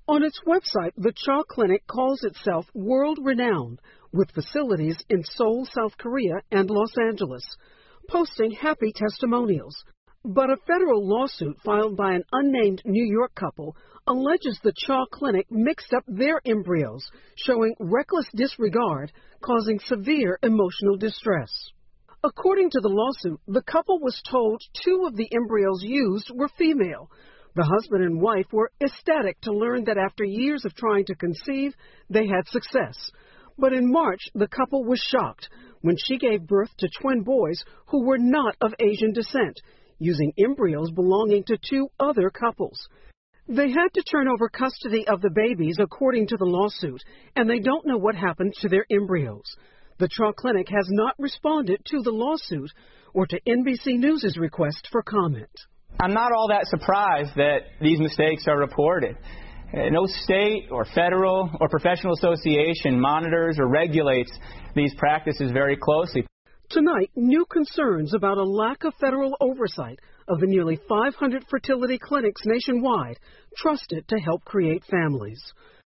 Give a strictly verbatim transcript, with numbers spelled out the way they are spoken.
On its website, the Cha Clinic calls itself world-renowned, with facilities in Seoul, South Korea, and Los Angeles, posting happy testimonials. But a federal lawsuit filed by an unnamed New York couple alleges the Cha Clinic mixed up their embryos, showing reckless disregard, causing severe emotional distress. According to the lawsuit, the couple was told two of the embryos used were female. The husband and wife were ecstatic to learn that after years of trying to conceive, they had success. But in March, the couple was shocked when she gave birth to twin boys who were not of Asian descent, using embryos belonging to two other couples. They had to turn over custody of the babies according to the lawsuit, and they don't know what happened to their embryos. The Cha Clinic has not responded to the lawsuit or to N B C News' request for comment. I'm not all that surprised that these mistakes are reported. No state or federal or professional association monitors or regulates these practices very closely. Tonight, new concerns about a lack of federal oversight of the nearly five hundred fertility clinics nationwide trusted to help create families.